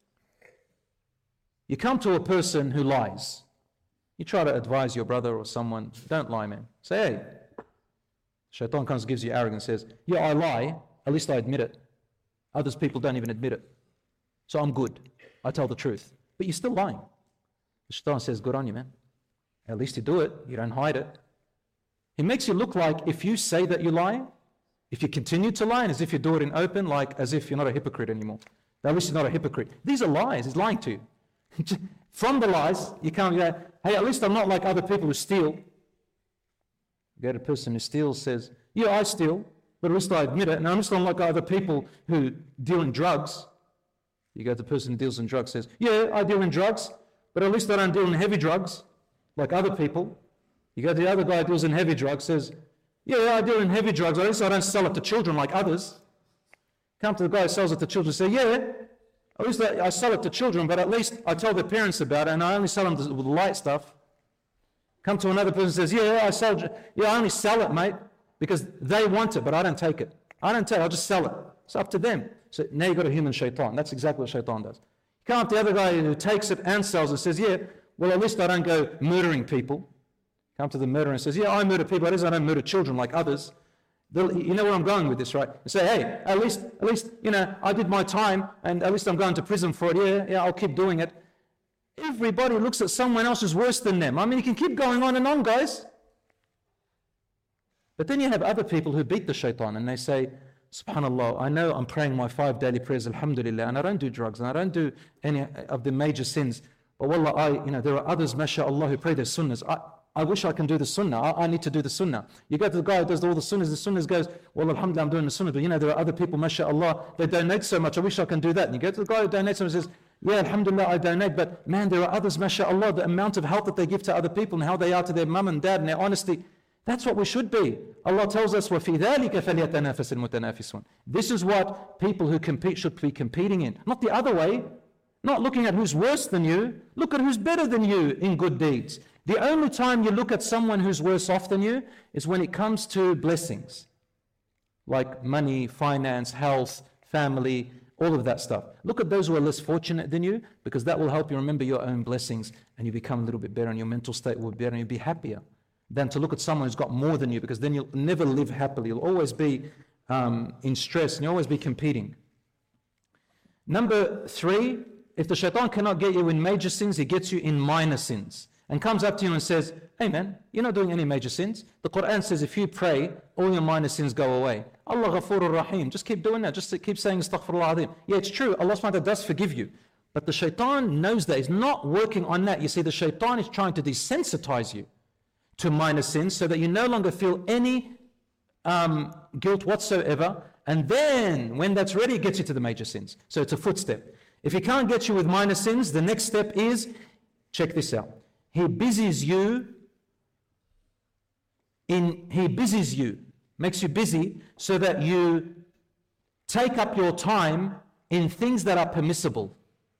You come to a person who lies. You try to advise your brother or someone, don't lie, man. Say, hey. Shaitan comes and gives you arrogance, says, yeah, I lie, at least I admit it. Others people don't even admit it. So I'm good. I tell the truth. But you're still lying. The shaitan says, good on you, man. At least you do it. You don't hide it. He makes you look like if you say that you lie, if you continue to lie, and as if you do it in open, like as if you're not a hypocrite anymore. At least you're not a hypocrite. These are lies. He's lying to you. From the lies, you can't go, hey, at least I'm not like other people who steal. You get a person who steals, says, yeah, I steal, but at least I admit it, and I'm just not like other people who deal in drugs. You go to the person who deals in drugs, says, yeah, I deal in drugs, but at least I don't deal in heavy drugs, like other people. You go to the other guy who deals in heavy drugs, says, yeah, I deal in heavy drugs, at least I don't sell it to children like others. Come to the guy who sells it to children, say, yeah, At least I, I sell it to children, but at least I tell their parents about it, and I only sell them with the light stuff. Come to another person and says, yeah, yeah, I sell, yeah, I only sell it, mate, because they want it, but I don't take it. I don't take it, I'll just sell it. It's up to them. So now you've got a human shaitan. That's exactly what shaitan does. You come up to the other guy who takes it and sells it and says, yeah, well, at least I don't go murdering people. Come to the murderer and says, yeah, I murder people, at least I don't murder children like others. They'll, you know where I'm going with this, right? You say, hey, at least, at least, you know, I did my time, and at least I'm going to prison for it. Yeah, yeah, I'll keep doing it. Everybody looks at someone else who's worse than them. I mean, you can keep going on and on, guys. But then you have other people who beat the shaitan, and they say, subhanallah, I know I'm praying my five daily prayers, alhamdulillah, and I don't do drugs, and I don't do any of the major sins. But wallah, I, you know, there are others, mashallah, who pray their sunnahs. I, I wish I can do the sunnah. I, I need to do the sunnah. You go to the guy who does all the sunnahs, the sunnahs goes, well, alhamdulillah, I'm doing the sunnah, but you know, there are other people, mashallah, they donate so much, I wish I can do that. And you go to the guy who donates and says, yeah, alhamdulillah, I donate, but man, there are others, mashallah, the amount of help that they give to other people and how they are to their mum and dad and their honesty. That's what we should be. Allah tells us, وَفِي ذَلِكَ فَلْيَتَنَافَسِ الْمُتَنَافِسُونَ. This is what people who compete should be competing in. Not the other way. Not looking at who's worse than you. Look at who's better than you in good deeds. The only time you look at someone who's worse off than you is when it comes to blessings. Like money, finance, health, family, all of that stuff. Look at those who are less fortunate than you, because that will help you remember your own blessings, and you become a little bit better, and your mental state will be better, and you'll be happier than to look at someone who's got more than you, because then you'll never live happily. You'll always be um, in stress, and you'll always be competing. Number three, if the shaitan cannot get you in major sins, he gets you in minor sins. And comes up to you and says, hey man, you're not doing any major sins. The Quran says if you pray, all your minor sins go away. Allah Ghafurur Rahim. Just keep doing that. Just keep saying Astaghfirullah Azim. Yeah, it's true. Allah subhanahu wa ta'ala does forgive you. But the shaitan knows that. He's not working on that. You see, the shaitan is trying to desensitize you to minor sins so that you no longer feel any um, guilt whatsoever. And then when that's ready, it gets you to the major sins. So it's a footstep. If he can't get you with minor sins, the next step is, check this out. He busies you in, he busies you, makes you busy so that you take up your time in things that are permissible.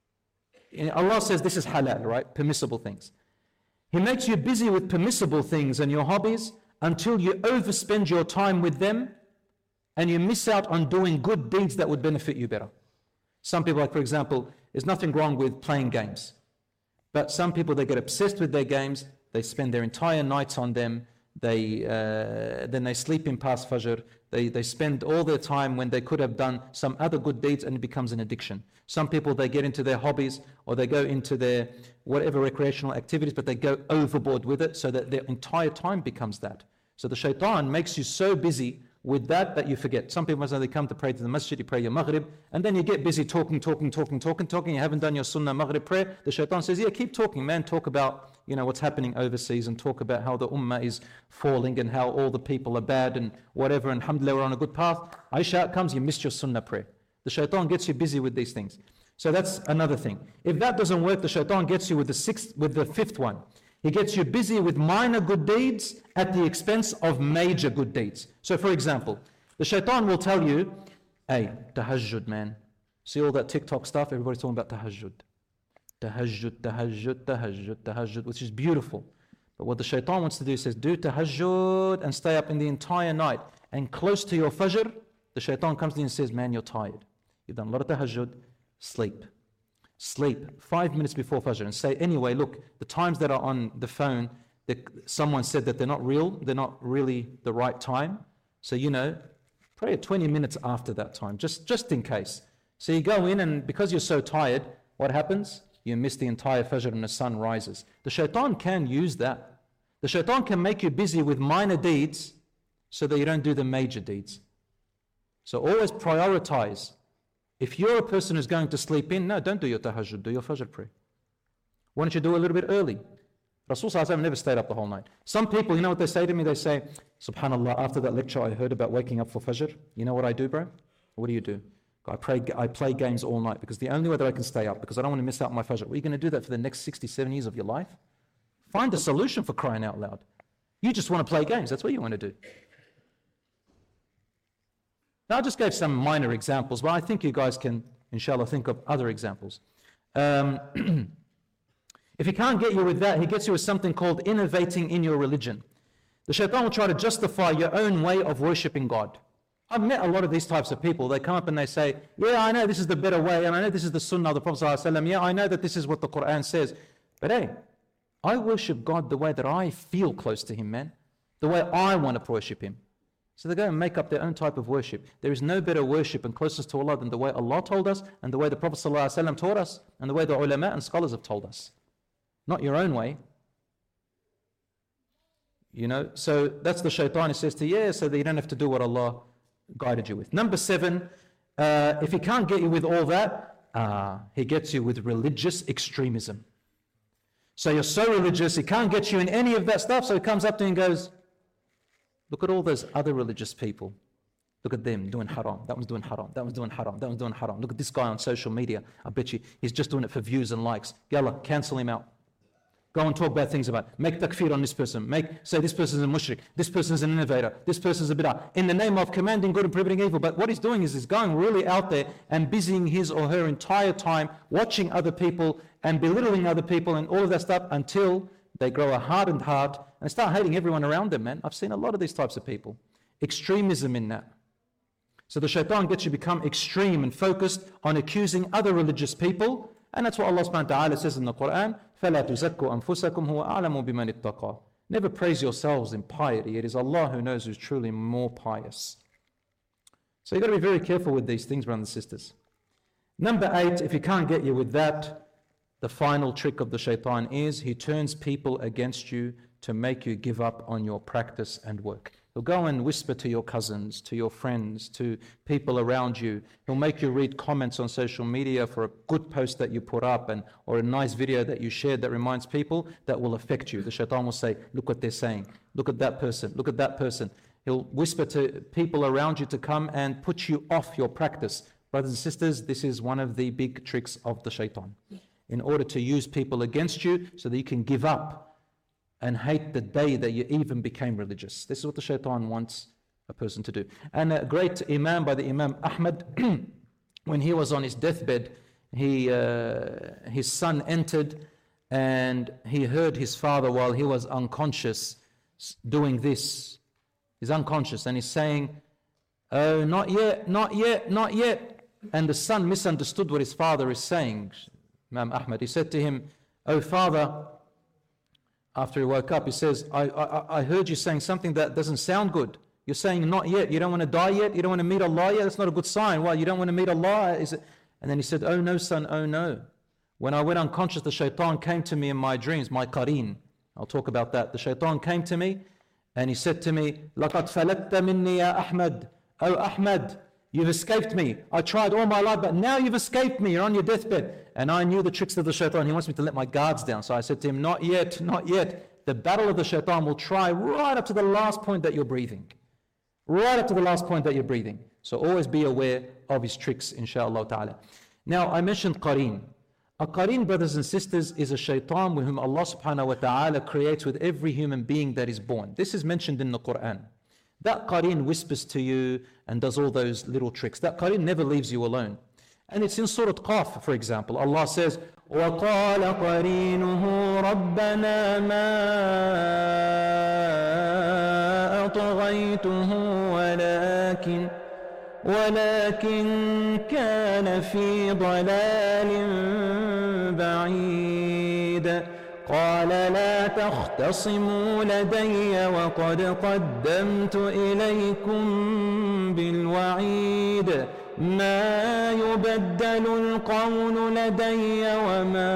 Allah says this is halal, right? Permissible things. He makes you busy with permissible things and your hobbies until you overspend your time with them and you miss out on doing good deeds that would benefit you better. Some people, like for example, there's nothing wrong with playing games. But some people, they get obsessed with their games, they spend their entire nights on them, they, uh, then they sleep in past Fajr, they, they spend all their time when they could have done some other good deeds, and it becomes an addiction. Some people, they get into their hobbies or they go into their whatever recreational activities, but they go overboard with it so that their entire time becomes that. So the shaitan makes you so busy with that that you forget. Some people, they come to pray to the masjid, you pray your maghrib, and then you get busy talking, talking, talking, talking, talking. You haven't done your sunnah maghrib prayer. The shaitan says, yeah, keep talking, man. Talk about, you know, what's happening overseas, and talk about how the ummah is falling and how all the people are bad and whatever, and alhamdulillah, we're on a good path. Aisha comes, you missed your sunnah prayer. The shaitan gets you busy with these things. So that's another thing. If that doesn't work, the shaitan gets you with the sixth, with the fifth one. He gets you busy with minor good deeds at the expense of major good deeds. So for example, the shaitan will tell you, hey, tahajjud, man. See all that TikTok stuff? Everybody's talking about tahajjud. Tahajjud, tahajjud, tahajjud, tahajjud, which is beautiful. But what the shaitan wants to do, he says, do tahajjud and stay up in the entire night. And close to your fajr, the shaitan comes to you and says, man, you're tired. You've done a lot of tahajjud, sleep. Sleep five minutes before Fajr and say, anyway, look, the times that are on the phone, that someone said that they're not real, they're not really the right time. So, you know, pray twenty minutes after that time, just, just in case. So you go in, and because you're so tired, what happens? You miss the entire Fajr and the sun rises. The shaitan can use that. The shaitan can make you busy with minor deeds so that you don't do the major deeds. So always prioritize. If you're a person who's going to sleep in, no, don't do your tahajjud, do your fajr prayer. Why don't you do it a little bit early? Rasul Sallallahu Alaihi Wasallam never stayed up the whole night. Some people, you know what they say to me? They say, subhanallah, after that lecture I heard about waking up for fajr, you know what I do, bro? What do you do? I, pray, I play games all night because the only way that I can stay up, because I don't want to miss out on my fajr. Well, are you going to do that for the next sixty-seven years of your life? Find a solution, for crying out loud. You just want to play games, that's what you want to do. Now, I just gave some minor examples, but I think you guys can inshallah, think of other examples. Um, if he can't get you with that, he gets you with something called innovating in your religion. The shaitan will try to justify your own way of worshipping God. I've met a lot of these types of people. They come up and they say, yeah, I know this is the better way, and I know this is the sunnah of the Prophet ﷺ. Yeah, I know that this is what the Quran says. But hey, I worship God the way that I feel close to Him, man. The way I want to worship Him. So they go and make up their own type of worship. There is no better worship and closest to Allah than the way Allah told us, and the way the Prophet ﷺ taught us, and the way the ulama and scholars have told us. Not your own way. You know, so that's the shaitan. He says to you, yeah, so that you don't have to do what Allah guided you with. Number seven, uh, if he can't get you with all that, uh, he gets you with religious extremism. So you're so religious, he can't get you in any of that stuff, so he comes up to you and goes, look at all those other religious people. Look at them doing haram. That one's doing haram. That one's doing haram. That one's doing haram. Look at this guy on social media. I bet you he's just doing it for views and likes. Yalla, cancel him out. Go and talk bad things about it. Make takfir on this person. Make say this person is a mushrik. This person is an innovator. This person is a bid'ah. In the name of commanding good and prohibiting evil. But what he's doing is he's going really out there and busying his or her entire time watching other people and belittling other people and all of that stuff until they grow a hardened heart and start hating everyone around them, man. I've seen a lot of these types of people. Extremism in that. So the shaitan gets you to become extreme and focused on accusing other religious people. And that's what Allah subhanahu wa ta'ala says in the Quran. فَلَا تُزَكُّوا أَنفُسَكُمْ هُوَ أَعْلَمُ بِمَنِ اتَّقَى. Never praise yourselves in piety. It is Allah who knows who's truly more pious. So you've got to be very careful with these things, brothers and sisters. Number eight, if he can't get you with that, the final trick of the shaitan is he turns people against you to make you give up on your practice and work. He'll go and whisper to your cousins, to your friends, to people around you. He'll make you read comments on social media for a good post that you put up and or a nice video that you shared that reminds people that will affect you. The shaitan will say, look what they're saying. Look at that person. Look at that person. He'll whisper to people around you to come and put you off your practice. Brothers and sisters, this is one of the big tricks of the shaitan. In order to use people against you so that you can give up and hate the day that you even became religious. This is what the shaitan wants a person to do. And a great imam by the Imam Ahmad, when he was on his deathbed, he, uh, his son entered and he heard his father while he was unconscious doing this. He's unconscious and he's saying, oh, not yet, not yet, not yet. And the son misunderstood what his father is saying. Imam Ahmad, he said to him, oh father, after he woke up, he says, I, I, I heard you saying something that doesn't sound good. You're saying not yet. You don't want to die yet. You don't want to meet Allah yet. That's not a good sign. Why? You don't want to meet Allah? Is it? And then he said, oh no, son, oh no. When I went unconscious, the shaitan came to me in my dreams, my qareen. I'll talk about that. The shaitan came to me and he said to me, لَقَدْ فَلَتَّ مِنِّي يَا أَحْمَدْ. Oh Ahmad, you've escaped me. I tried all my life, but now you've escaped me. You're on your deathbed. And I knew the tricks of the shaitan. He wants me to let my guards down. So I said to him, not yet, not yet. The battle of the shaitan will try right up to the last point that you're breathing. Right up to the last point that you're breathing. So always be aware of his tricks, inshallah ta'ala. Now, I mentioned qareen. A qareen, brothers and sisters, is a shaitan with whom Allah subhanahu wa ta'ala creates with every human being that is born. This is mentioned in the Quran. That qareen whispers to you and does all those little tricks. That qareen never leaves you alone. And it's in Surah Qaf, for example. Allah says, وَقَالَ قَرِينُهُ رَبَّنَا مَا أَطْغَيْتُهُ وَلَكِنْ وَلَكِنْ كَانَ فِي ضَلَالٍ بَعِيدٍ قال لا تختصموا لدي وقد قدمت إليكم بالوعيد ما يبدل القول لدي وما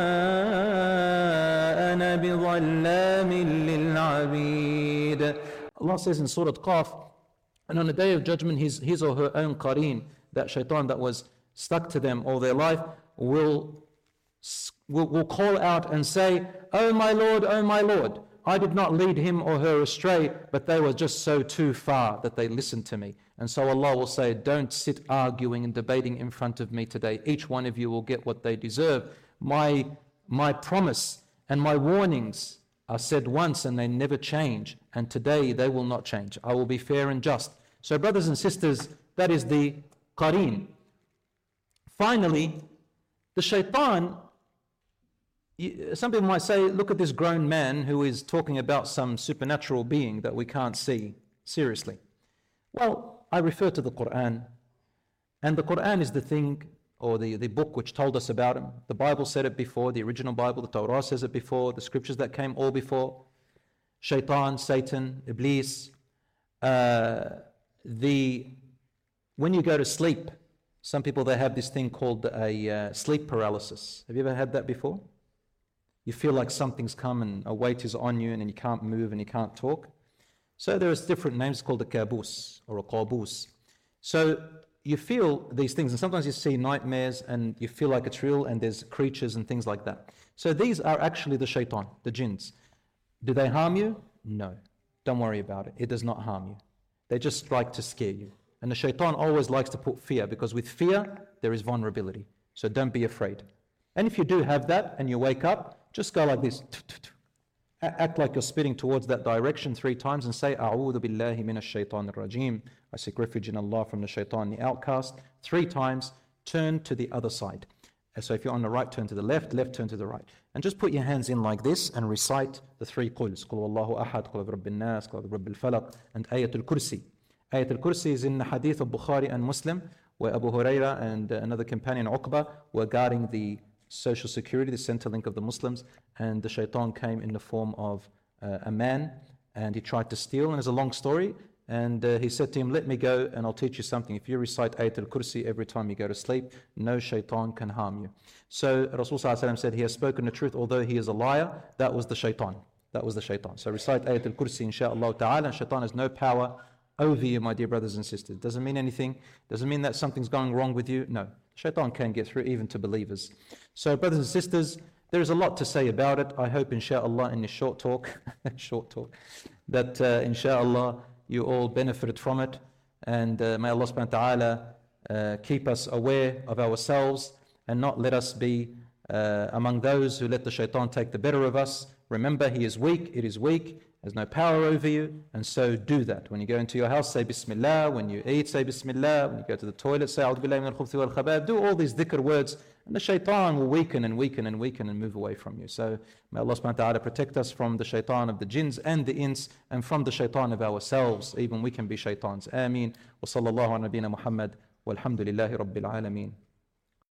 أنا بظلام للعبيد. Allah says in Surah Qaf, and on the day of judgment his, his or her own qareen, that shaitan that was stuck to them all their life, will Will, will call out and say, oh my Lord, oh my Lord, I did not lead him or her astray, but they were just so too far that they listened to me. And so Allah will say, don't sit arguing and debating in front of me today. Each one of you will get what they deserve. My, my promise and my warnings are said once and they never change. And today they will not change. I will be fair and just. So brothers and sisters, that is the qareen. Finally, the shaitan, some people might say, look at this grown man who is talking about some supernatural being that we can't see. Seriously. Well, I refer to the Quran, and the Quran is the thing, or the, the book which told us about him. The Bible said it before, the original Bible, the Torah says it before, the scriptures that came all before. Shaitan, Satan, Iblis. Uh, the when you go to sleep, some people, they have this thing called a uh, sleep paralysis. Have you ever had that before? You feel like something's come and a weight is on you and you can't move and you can't talk. So there's different names called a kabus or a qabus. So you feel these things, and sometimes you see nightmares and you feel like it's real, and there's creatures and things like that. So these are actually the shaitan, the jinns. Do they harm you? No. Don't worry about it. It does not harm you. They just like to scare you. And the shaitan always likes to put fear, because with fear, there is vulnerability. So don't be afraid. And if you do have that and you wake up, just go like this. Act like you're spitting towards that direction three times and say, A'udhu billahi minash shaitanir rajim. I seek refuge in Allah from the shaitan, the outcast. Three times, turn to the other side. So if you're on the right, turn to the left, left, turn to the right. And just put your hands in like this and recite the three quls. Qul Wallahu ahad, Qul Rabbin nas, Qul Rabbil falaq, and Ayatul Kursi. Ayatul Kursi is in the hadith of Bukhari and Muslim, where Abu Huraira and another companion, Uqba, were guarding the social security, the center link of the Muslims, and the shaitan came in the form of uh, a man, and he tried to steal, and it's a long story, and uh, he said to him, let me go and I'll teach you something. If you recite Ayatul Kursi every time you go to sleep, no shaitan can harm you. So Rasul Sallallahu Alaihi Wasallam said, he has spoken the truth, although he is a liar. That was the shaitan. That was the shaitan. So recite Ayatul Kursi, insha'Allah ta'ala, and shaitan has no power over you, my dear brothers and sisters. Doesn't mean anything. Doesn't mean that something's going wrong with you. No. Shaitan can get through even to believers. So brothers and sisters, there is a lot to say about it. I hope insha'Allah in this short talk, short talk, that uh, insha'Allah you all benefited from it. And uh, may Allah subhanahu wa ta'ala uh, keep us aware of ourselves and not let us be uh, among those who let the shaitan take the better of us. Remember, he is weak, it is weak. There's no power over you, and so do that. When you go into your house, say Bismillah. When you eat, say Bismillah. When you go to the toilet, say A'udhu billahi min al-khubthi wal khabab. Do all these dhikr words, and the shaitan will weaken and weaken and weaken and move away from you. So may Allah subhanahu wa ta'ala protect us from the shaitan of the jinns and the ins, and from the shaitan of ourselves. Even we can be shaitans. Ameen. Wa sallallahu ala nabiyyina Muhammad. Walhamdulillahi rabbil alameen.